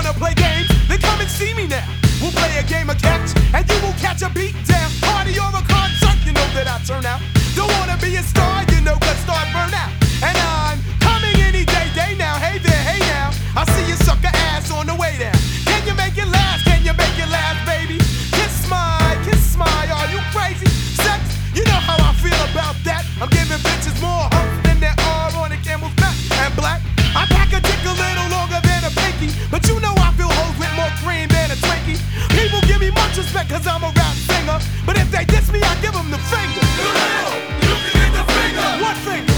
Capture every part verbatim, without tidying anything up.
wanna play games? Then come and see me now. We'll play a game of catch, and you will catch a beat down. Party or a concert, you know that I turn out. Don't wanna be a star, you know, cause star burn out. And I'm coming any day, day now. Hey there, hey now. I see you sucker ass on the way down. Can you make it last? Can you make it last, baby? Kiss my, kiss my, are you crazy? Sex, you know how I feel about that. I'm giving bitches more humps than there are on a camel's back. And black, I pack a dick a little longer than a pinky, but you know I feel hoes with more cream than a Twinkie. People give me much respect cause I'm a rap singer, but if they diss me, I give them the finger. You can get the finger. What finger?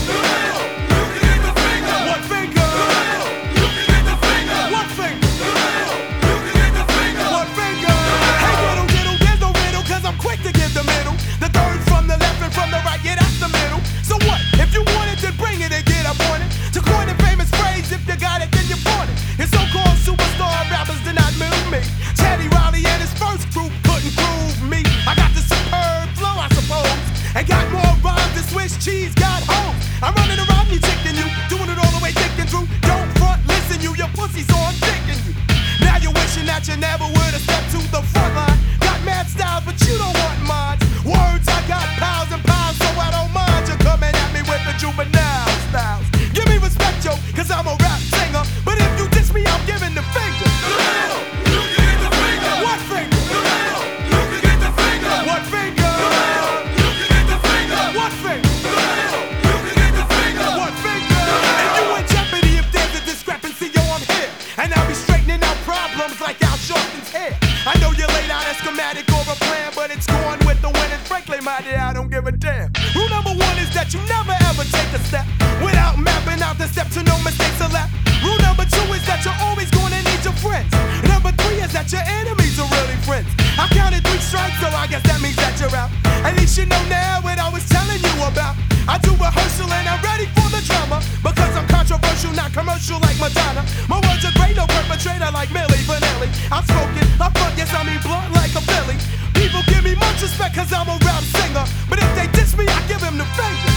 You can get the finger. What finger? You can get the finger. What finger? You can get the finger. What finger? Hey, riddle, riddle, there's no riddle, cause I'm quick to give the middle. The third from the left and from the right, yeah, that's the middle. So what? If you want it, then bring it and get up on it. To coin a famous phrase, if you got it, then you want it. His so-called superstar rappers did not move me. Teddy Riley and his first group couldn't prove me. I got the superb flow, I suppose, and got more rhymes than Swiss cheese got home. I'm running around you, chicken you, doing it all the way thick and through. Don't front, listen you, your pussy's on dicking you. Now you're wishing that you never would have stepped to the front line. Got mad styles, but you don't want mine. Words, I got pounds and pounds, so I don't mind you coming at me with the juvenile styles. Give me respect, yo, cause I'm a rap singer, but if you diss me, I'm giving the finger. You can get the finger. What finger? You can get the finger. What finger? You can get the finger. What finger? You can get the finger. What finger? If you in jeopardy, if there's a discrepancy, yo, I'm here, and I'll be straightening out problems like Al Sharpton's hair. I know you laid out a schematic or a plan, but it's going with the wind, and frankly, my dear, I don't give a damn. Rule number one is that you never ever take a step without mapping out the steps to no mistakes are left. Rule number two is that you're always gonna need your friends. Number three is that your enemies are really friends. I counted three strikes, so I guess that means that you're out. At least you know now what I was telling you about. I do rehearsal and I'm ready for the drama, because I'm controversial, not commercial like Madonna. My words are great, no perpetrator like Milli Vanilli. I'm spoken, I'm front, yes I mean blunt like a Philly. People give me much respect cause I'm a rap singer, but if they diss me, I give them the finger.